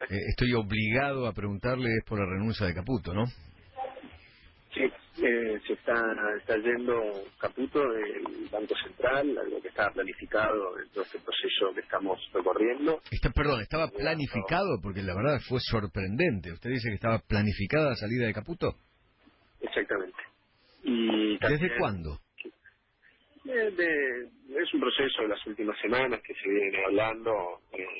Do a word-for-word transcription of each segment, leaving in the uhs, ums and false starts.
eh, estoy obligado a preguntarle es por la renuncia de Caputo, ¿no? Sí, eh, se está, está yendo Caputo del Banco Central, algo que estaba planificado en todo este proceso que estamos recorriendo. Está, perdón, ¿estaba planificado? Porque la verdad fue sorprendente. ¿Usted dice que estaba planificada la salida de Caputo? Exactamente. Y también, ¿Desde cuándo? De, de, es un proceso de las últimas semanas que se viene hablando, eh,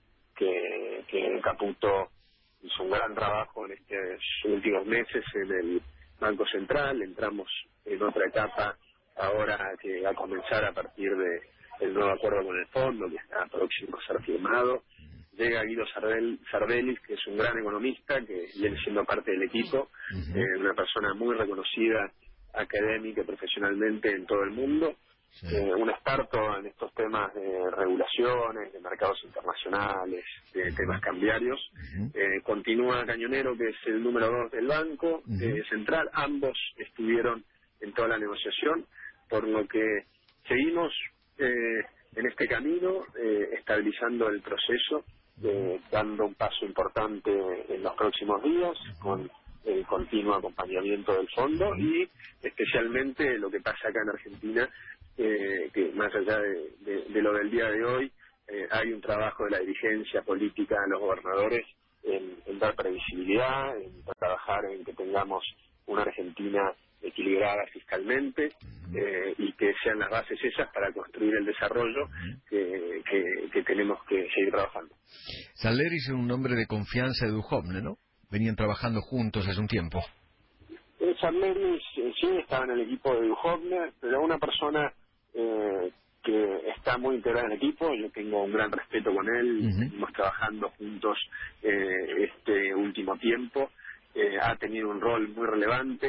que, que Caputo hizo un gran trabajo en estos últimos meses en el Banco Central. Entramos en otra etapa ahora que va a comenzar a partir de el nuevo acuerdo con el fondo que está próximo a ser firmado. Llega Guido Sardel, Sardelis, que es un gran economista que viene siendo parte del equipo, Uh-huh. eh, una persona muy reconocida académica y profesionalmente en todo el mundo, Sí. eh, un experto en estos temas de regulaciones, de mercados internacionales, de Uh-huh. temas cambiarios. Uh-huh. Eh, continúa Cañonero, que es el número dos del Banco Uh-huh. eh, Central. Ambos estuvieron en toda la negociación, por lo que seguimos eh, en este camino, eh, estabilizando el proceso, eh, dando un paso importante en los próximos días, con el continuo acompañamiento del fondo y especialmente lo que pasa acá en Argentina, eh, que más allá de, de, de lo del día de hoy, eh, hay un trabajo de la dirigencia política de los gobernadores en, en dar previsibilidad, en trabajar en que tengamos una Argentina equilibrada fiscalmente, eh, y que sean las bases esas para construir el desarrollo que, que, que tenemos que seguir trabajando. Sardelis es un hombre de confianza de Duhovne, ¿no? Venían trabajando juntos hace un tiempo. Eh, Sardelis eh, sí estaba en el equipo de Duhovne, pero una persona eh, que está muy integrada en el equipo. Yo tengo un gran respeto con él, Uh-huh. venimos trabajando juntos eh, este último tiempo. Eh, ha tenido un rol muy relevante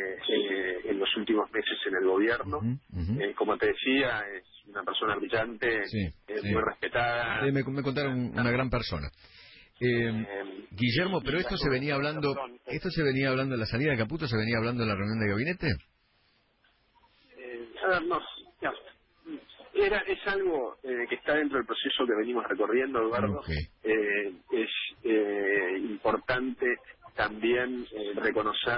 eh, en los últimos meses en el gobierno. Uh-huh. Uh-huh. Eh, como te decía, es una persona brillante, Sí, eh, sí. muy respetada. Eh, me, me contaron una gran persona. Eh, Eh, Guillermo, y, pero y esto a se su vez venía muy hablando, cabrón. esto se venía hablando en la salida de Caputo, se venía hablando en la reunión de gabinete. Eh, a ver, no, no. Era, es algo eh, que está dentro del proceso que venimos recorriendo, Eduardo. Ok. Eh, es eh, importante también eh, reconocer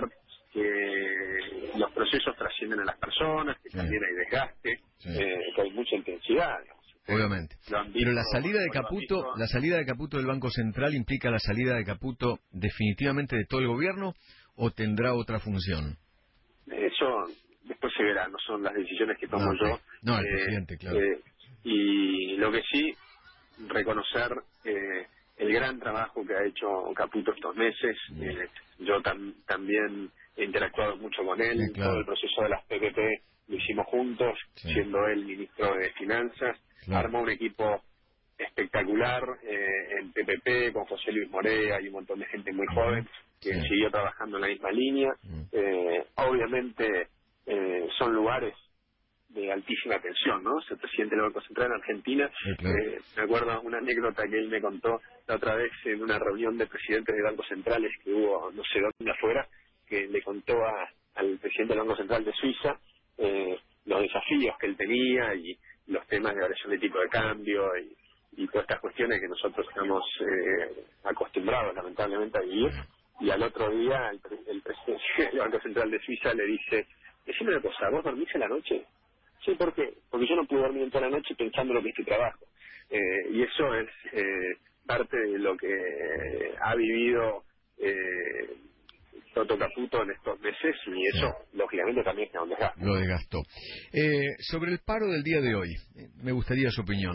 que los procesos trascienden a las personas, que Sí. también hay desgaste, Sí. eh, que hay mucha intensidad. Digamos. Ustedes Obviamente. lo han Pero visto, la salida de lo han Caputo, visto. la salida de Caputo del Banco Central implica la salida de Caputo definitivamente de todo el gobierno o tendrá otra función. Eso después se verá, no son las decisiones que tomo No, ok. yo. No, el Eh, presidente, claro. eh, y lo que sí, reconocer eh, el gran trabajo que ha hecho Caputo estos meses. Mm. Eh, yo tam- también he interactuado mucho con él. Sí, claro. Todo el proceso de las P P P lo hicimos juntos, Sí. siendo él ministro de Finanzas. Claro. Armó un equipo espectacular eh, en P P P con José Luis Morea y un montón de gente muy Ujú. joven que Sí. siguió trabajando en la misma línea. Mm. Eh, obviamente eh, son lugares de altísima tensión, ¿no? Ser presidente del Banco Central en Argentina. Sí, claro. Eh, me acuerdo una anécdota que él me contó la otra vez en una reunión de presidentes de bancos centrales que hubo no sé dónde afuera, que le contó a, al presidente del Banco Central de Suiza eh, los desafíos que él tenía y los temas de variación de tipo de cambio y, y todas estas cuestiones que nosotros estamos eh, acostumbrados lamentablemente a vivir. Y al otro día el, pre- el presidente del Banco Central de Suiza le dice: decime una cosa, ¿vos dormís en la noche? Sí, ¿por qué? Porque yo no pude dormir en toda la noche pensando lo que es tu trabajo. Eh, y eso es eh, parte de lo que eh, ha vivido eh, Toto Caputo en estos meses y eso, Sí. lógicamente, también es un desgaste. Lo desgastó. Eh, sobre el paro del día de hoy, eh, me gustaría su opinión.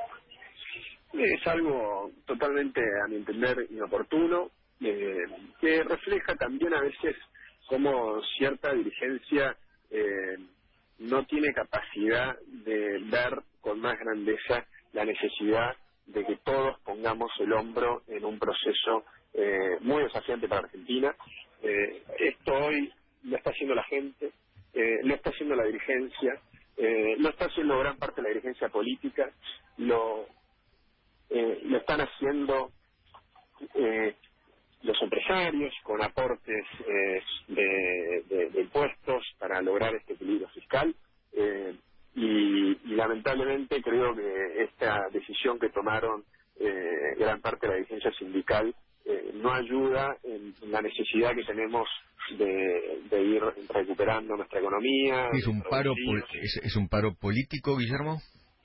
Es algo totalmente, a mi entender, inoportuno, eh, que refleja también a veces cómo cierta dirigencia eh, no tiene capacidad de ver con más grandeza la necesidad de que todos pongamos el hombro en un proceso eh, muy desafiante para Argentina. Eh, esto hoy lo está haciendo la gente, eh, lo está haciendo la dirigencia, eh, lo está haciendo gran parte de la dirigencia política, lo Eh, lo están haciendo eh, los empresarios con aportes eh, de, de, de impuestos para lograr este equilibrio fiscal eh, y, y lamentablemente creo que esta decisión que tomaron eh, gran parte de la dirigencia sindical eh, no ayuda en, en la necesidad que tenemos de, de ir recuperando nuestra economía. ¿Es un paro pol- es, es un paro político, Guillermo?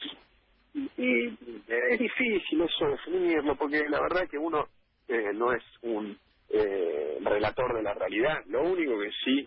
Y es difícil eso definirlo, porque la verdad que uno eh, no es un eh, relator de la realidad. Lo único que sí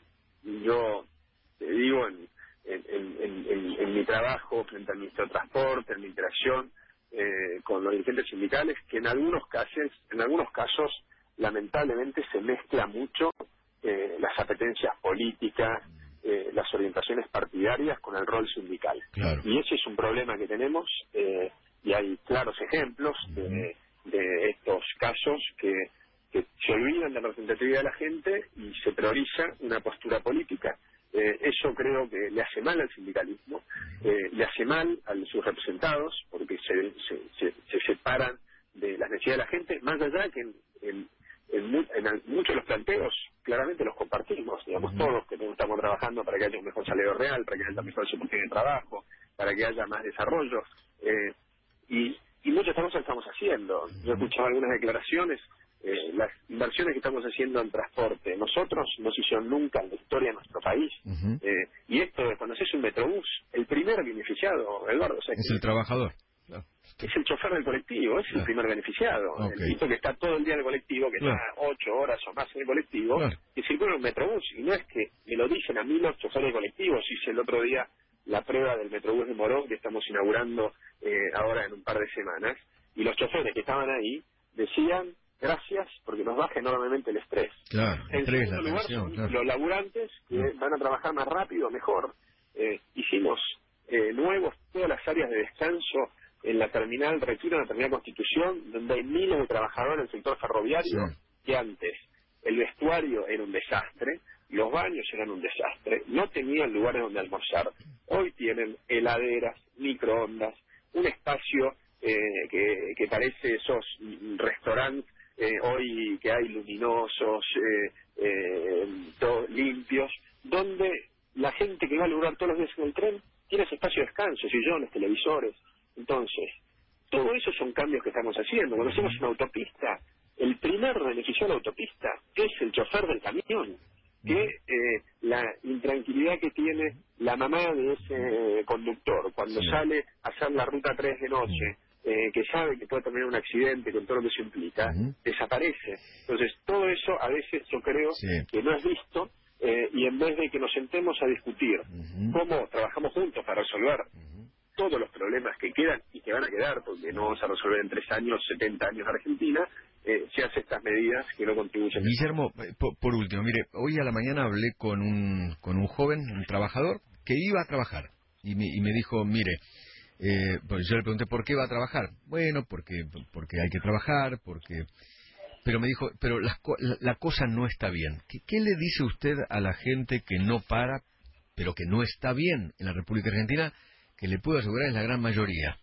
yo te digo en, en, en, en, en mi trabajo frente al Ministerio de Transporte, en mi interacción eh, con los dirigentes sindicales, que en algunos casos, en algunos casos lamentablemente se mezcla mucho eh, las apetencias políticas, eh, las orientaciones partidarias con el rol sindical. Claro. Y ese es un problema que tenemos eh, y hay claros ejemplos Uh-huh. de, de estos casos que, que se olvidan de la representatividad de la gente y se prioriza una postura política. Eh, eso creo que le hace mal al sindicalismo, eh, le hace mal a sus representados porque se, se, se, se separan de las necesidades de la gente, más allá que en, en, en, mu- en al- muchos de los planteos claramente los compartimos, digamos, Uh-huh. todos que estamos trabajando para que haya un mejor salario real, para que haya mejor oportunidad de trabajo, para que haya más desarrollo, eh, y, y muchas cosas estamos haciendo. Yo he escuchado algunas declaraciones, eh, las inversiones que estamos haciendo en transporte, nosotros no se hicieron nunca en la historia de nuestro país, Uh-huh. eh, y esto de cuando haces un metrobús, el primer beneficiado, Eduardo, o sea, Es el trabajador. Claro. es el chofer del colectivo, es Claro. el primer beneficiado. Ok. El tipo que está todo el día en el colectivo, que Claro. está ocho horas o más en el colectivo, Claro. y circula en un metrobús. Y no es que me lo dicen a mí los choferes de colectivos. Hice el otro día la prueba del metrobús de Morón, que estamos inaugurando eh, ahora en un par de semanas. Y los choferes que estaban ahí decían, gracias, porque nos baja enormemente el estrés. Claro, En estrés, segundo la lugar, tensión, son claro. los laburantes que Mm. van a trabajar más rápido, mejor. Eh, hicimos eh, nuevos todas las áreas de descanso en la terminal Retiro, en la terminal Constitución, donde hay miles de trabajadores en el sector ferroviario, Sí. que antes el vestuario era un desastre, los baños eran un desastre, no tenían lugares donde almorzar. Hoy tienen heladeras, microondas, un espacio eh, que, que parece esos mm, restaurantes eh, hoy que hay luminosos, eh, eh, todo- limpios, donde la gente que va a laburar todos los días en el tren tiene ese espacio de descanso, sillones, televisores. Entonces, todo eso son cambios que estamos haciendo. Cuando hacemos una autopista, el primer beneficiario de la autopista es el chofer del camión, que eh, la intranquilidad que tiene la mamá de ese conductor cuando Sí. sale a hacer la ruta tres de noche, eh, que sabe que puede tener un accidente con todo lo que eso implica, Ujú. desaparece. Entonces, todo eso a veces yo creo Sí. que no es visto, eh, y en vez de que nos sentemos a discutir Ujú. cómo trabajamos juntos para resolver Ujú. todos los problemas que quedan y que van a quedar, porque no vamos a resolver en tres años, setenta años Argentina, eh, se hace estas medidas que no contribuyen. Guillermo, eh, po- por último, mire, hoy a la mañana hablé con un, con un joven, un trabajador, que iba a trabajar. Y me, y me dijo, mire, eh, pues yo le pregunté, ¿por qué va a trabajar? Bueno, porque, porque hay que trabajar, porque... Pero me dijo, pero las co- la, la cosa no está bien. ¿Qué, ¿Qué le dice usted a la gente que no para, pero que no está bien en la República Argentina, que le puedo asegurar es la gran mayoría?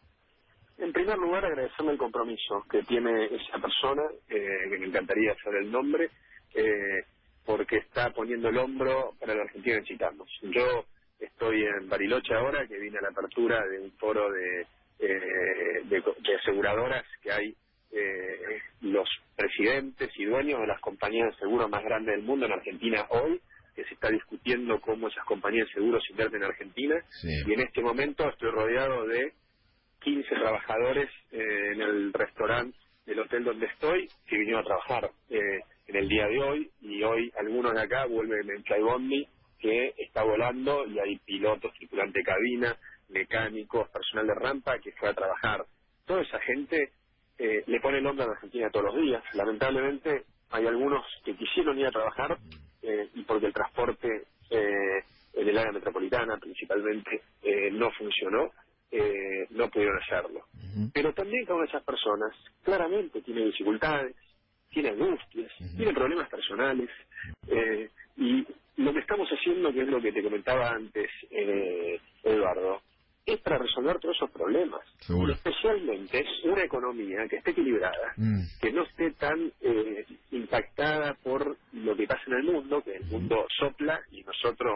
En primer lugar, agradecerle el compromiso que tiene esa persona, eh, que me encantaría saber el nombre, eh, porque está poniendo el hombro para la Argentina que necesitamos. Yo estoy en Bariloche ahora, que vine a la apertura de un foro de, eh, de, de aseguradoras que hay eh, los presidentes y dueños de las compañías de seguro más grandes del mundo en Argentina hoy, que se está discutiendo cómo esas compañías de seguros invierten en Argentina, Sí. y en este momento estoy rodeado de quince trabajadores eh, en el restaurante del hotel donde estoy que vinieron a trabajar eh, en el día de hoy, y hoy algunos de acá vuelven en Flybondi que está volando y hay pilotos, tripulante de cabina, mecánicos, personal de rampa que fue a trabajar. Toda esa gente eh, le pone el hombro a la Argentina todos los días. Lamentablemente hay algunos que quisieron ir a trabajar eh, y porque el transporte eh, en el área metropolitana principalmente eh, no funcionó, eh, no pudieron hacerlo. Ujú. Pero también cada una de esas personas claramente tiene dificultades, tiene angustias, Ujú. tiene problemas personales, eh, y lo que estamos haciendo, que es lo que te comentaba antes, eh, Eduardo, es para resolver todos esos problemas. Seguro. Y especialmente una economía que esté equilibrada, Mm. que no esté tan eh, impactada por lo que pasa en el mundo, que el mundo sopla y nosotros,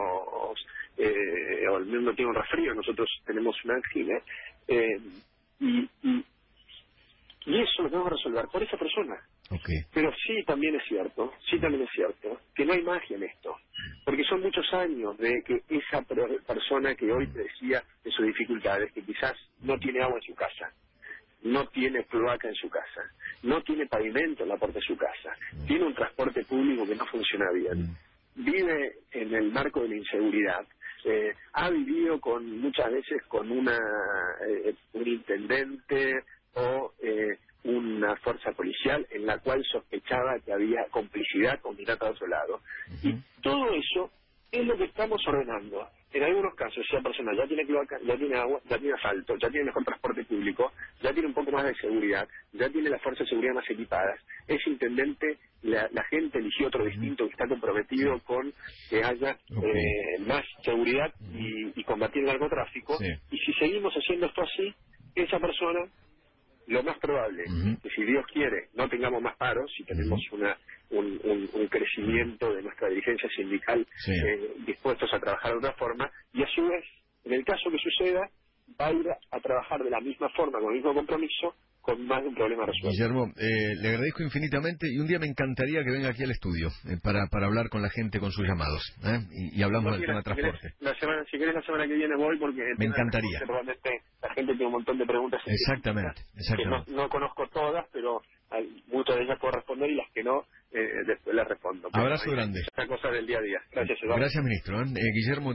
eh, o el mundo tiene un resfrío, nosotros tenemos una angina, eh, y, y, Y eso lo tenemos que resolver por esa persona. Okay. Pero sí también es cierto, sí también es cierto, que no hay magia en esto. Porque son muchos años de que esa persona que hoy te decía de sus dificultades, que quizás no tiene agua en su casa, no tiene cloaca en su casa, no tiene pavimento en la puerta de su casa, tiene un transporte público que no funciona bien, vive en el marco de la inseguridad, eh, ha vivido con muchas veces con una eh, un intendente o eh, una fuerza policial en la cual sospechaba que había complicidad con mirar a otro lado. Uh-huh. Y todo eso es lo que estamos ordenando. En algunos casos, esa persona ya tiene cloaca, ya tiene agua, ya tiene asfalto, ya tiene mejor transporte público, ya tiene un poco más de seguridad, ya tiene las fuerzas de seguridad más equipadas. Ese intendente, la, la gente eligió otro distinto que está comprometido con que haya okay. eh, más seguridad y, y combatir el narcotráfico. Sí. Y si seguimos haciendo esto así, esa persona, lo más probable, uh-huh. que si Dios quiere no tengamos más paros, si tenemos uh-huh. una un, un, un crecimiento de nuestra dirigencia sindical sí. eh, dispuestos a trabajar de otra forma, y a su vez, en el caso que suceda, va a ir a trabajar de la misma forma, con el mismo compromiso, con más de un problema resuelto. Guillermo, eh, le agradezco infinitamente y un día me encantaría que venga aquí al estudio eh, para, para hablar con la gente con sus llamados ¿eh? y, y hablamos no, del tema de transporte. La semana, si querés la semana que viene voy porque me encantaría. Realmente la gente tiene un montón de preguntas. Exactamente, exactamente. Que no, no conozco todas, pero hay muchas de ellas puedo responder y las que no, eh, después las respondo. Abrazo grande. Esta cosa del día a día. Gracias, Eduardo. Gracias, ministro. ¿eh? Eh, Guillermo